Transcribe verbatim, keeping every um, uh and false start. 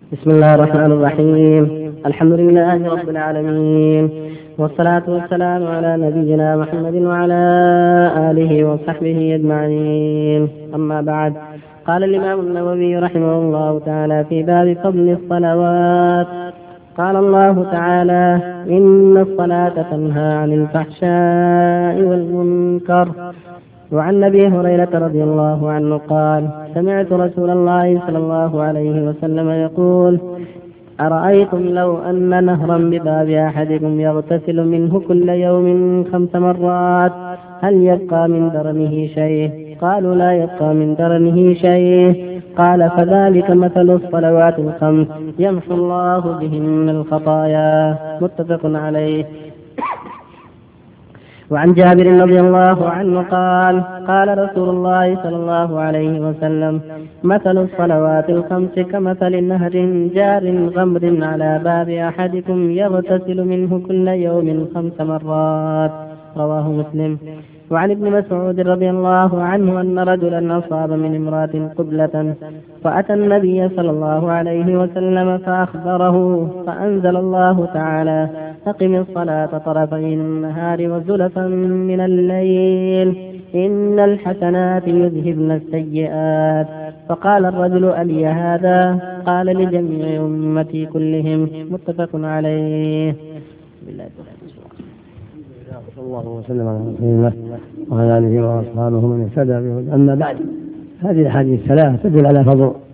بسم الله الرحمن الرحيم. الحمد لله رب العالمين، والصلاة والسلام على نبينا محمد وعلى آله وصحبه أجمعين. أما بعد، قال الإمام النووي رحمه الله تعالى في باب فضل الصلوات: قال الله تعالى: إن الصلاة تنهى عن الفحشاء والمنكر. وعن أبي هريرة رضي الله عنه قال: سمعت رسول الله صلى الله عليه وسلم يقول: أرأيتم لو أن نهرا بباب أحدكم يغتسل منه كل يوم خمس مرات هل يبقى من درنه شيء؟ قالوا: لا يبقى من درنه شيء. قال: فذلك مثل الصلوات الخمس يمحو الله بهن الخطايا. متفق عليه. وعن جابر رضي الله عنه قال: قال رسول الله صلى الله عليه وسلم: مثل الصلوات الخمس كمثل نهر جار غمر على باب أحدكم يغتسل منه كل يوم خمس مرات. رواه مسلم. وعن ابن مسعود رضي الله عنه أن رجلا أصاب من امرأة قبلة فأتى النبي صلى الله عليه وسلم فأخبره، فأنزل الله تعالى: أقم الصلاة طرفي النهار وزلفا من الليل إن الحسنات يذهبن السيئات. فقال الرجل: ألي هذا؟ قال: لجميع أمتي كلهم. متفق عليه. صلى الله وسلم على رسول الله وعلى آله وأصحابه من اهتدى بهداه. أما بعد، هذه الأحاديث الثلاث تدل على فضل